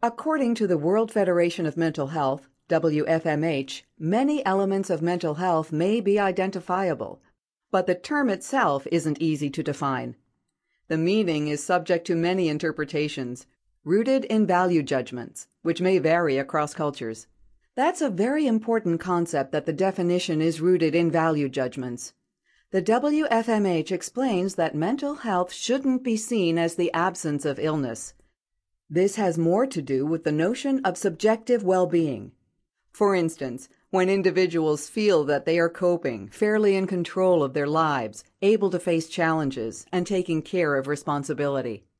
According to the World Federation of Mental Health, WFMH, many elements of mental health may be identifiable, but the term itself isn't easy to define. The meaning is subject to many interpretations, rooted in value judgments, which may vary across cultures. That's a very important concept, that the definition is rooted in value judgments. The WFMH explains that mental health shouldn't be seen as the absence of illness. This has more to do with the notion of subjective well-being. For instance, when individuals feel that they are coping, fairly in control of their lives, able to face challenges, and taking care of responsibility.